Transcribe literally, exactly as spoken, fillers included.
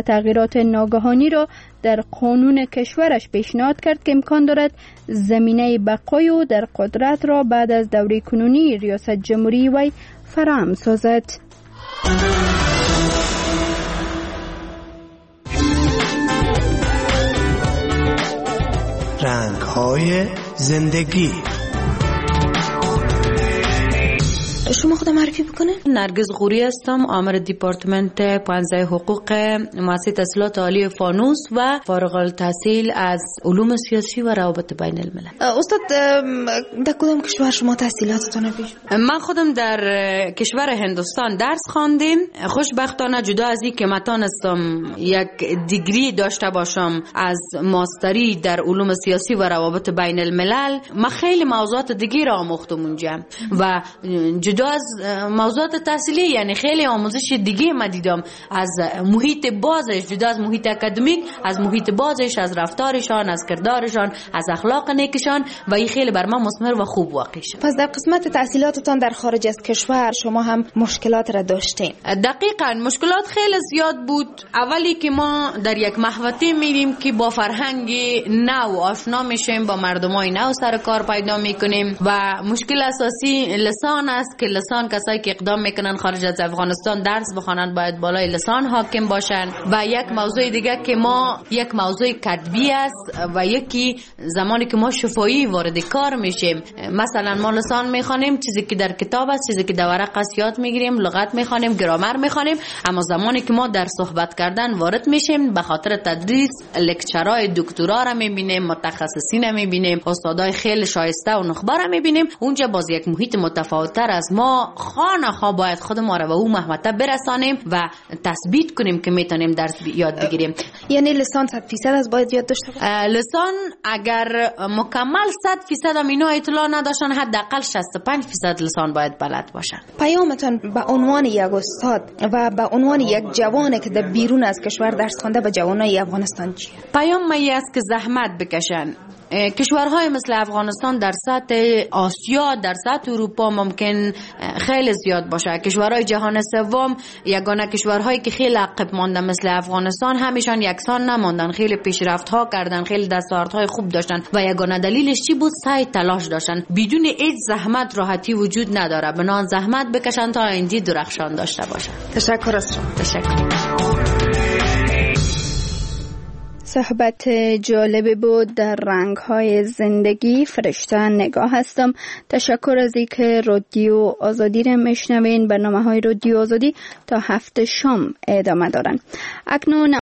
تغییرات ناگهانی را در قانون کشورش پیشنهاد کرد که امکان دارد زمینه بقای و در قدرت را بعد از دوره کنونی ریاست جمهوری وی فراهم سازد. رنگ‌های زندگی. شما خودم معرفی بکنه؟ نرگس غوری هستم، آمر دیپارتمنت پانزده حقوق مؤسسه تحصیلات عالی فانوس و فارغ التحصیل از علوم سیاسی و روابط بین الملل. استاد در کدام کشور شما تحصیلاتتون پیش؟ من خودم در کشور هندوستان درس خواندم. خوشبختانه جدا از این که من تانستم یک دیگری داشته باشم از ماستری در علوم سیاسی و روابط بین الملل، من خیلی موضوعات دیگه را آموختم اونجا و جدا از موضوعات تحصیلی، یعنی خیلی آموزش دیگه ما دیدم از محیط بازش، جدا از محیط اکادمیک، از محیط بازش، از رفتارشان، از کردارشان، از اخلاق نیکشان و این خیلی بر من مثمر و خوب واقع شد. پس در قسمت تحصیلاتتان در خارج از کشور شما هم مشکلات را داشتین؟ دقیقاً مشکلات خیلی زیاد بود. اولی که ما در یک محوطه میریم که با فرهنگ نو آشنا میشیم، با مردمای نو سر کار پیدا میکنیم و مشکل اساسی لسان است که لسان، کسایی که اقدام میکنن خارج از افغانستان درس بخوانند باید بالای لسان حاکم باشن. و یک موضوع دیگه که ما یک موضوع کتبی است و یکی زمانی که ما شفاهی وارد کار میشیم، مثلا ما لسان میخوانیم، چیزی که در کتاب است، چیزی که در ورق است یاد میگیریم، لغت میخوانیم، گرامر میخوانیم، اما زمانی که ما در صحبت کردن وارد میشیم به خاطر تدریس لکچرای دکترا را میبینیم، متخصصین را میبینیم، استادای خیلی شایسته و نخبه را میبینیم، اونجا باز یک محیط متفاوت‌تر از ما خانه ها باید خود ما را به اون محوطه برسانیم و تثبیت کنیم که میتونیم درس یاد بگیریم. یعنی لسان صد فیصد از باید یاد داشته باشیم؟ لسان اگر مکمل صد فیصد هم اینا اطلاع نداشتن، حداقل شصت و پنج فیصد لسان باید بلد باشن. پیامتان به عنوان یک استاد و به عنوان یک جوانی که در بیرون از کشور درس خوانده به جوانای افغانستان چیه؟ پیام من است که زحمت بکشن. کشورهای مثل افغانستان در سطح آسیا، در سطح اروپا ممکن خیلی زیاد باشه. کشورهای جهان سوم یگانه کشورهایی که خیلی عقب ماندن مثل افغانستان همیشان یکسان نماندن، خیلی پیشرفت ها کردن، خیلی دستاوردهای خوب داشتن و یگانه دلیلش چی بود؟ سعی تلاش داشتن. بدون هیچ زحمت راحتی وجود نداره. بنان زحمت بکشن تا آینده درخشان داشته باشن. تشکر از شما. تشکر. صحبت جالبی بود در رنگ‌های زندگی. فرشته نگاه هستم. تشکر از اینکه رادیو آزادی را میشنوین. برنامه‌های رادیو آزادی تا هفت شام ادامه دارن. اکنون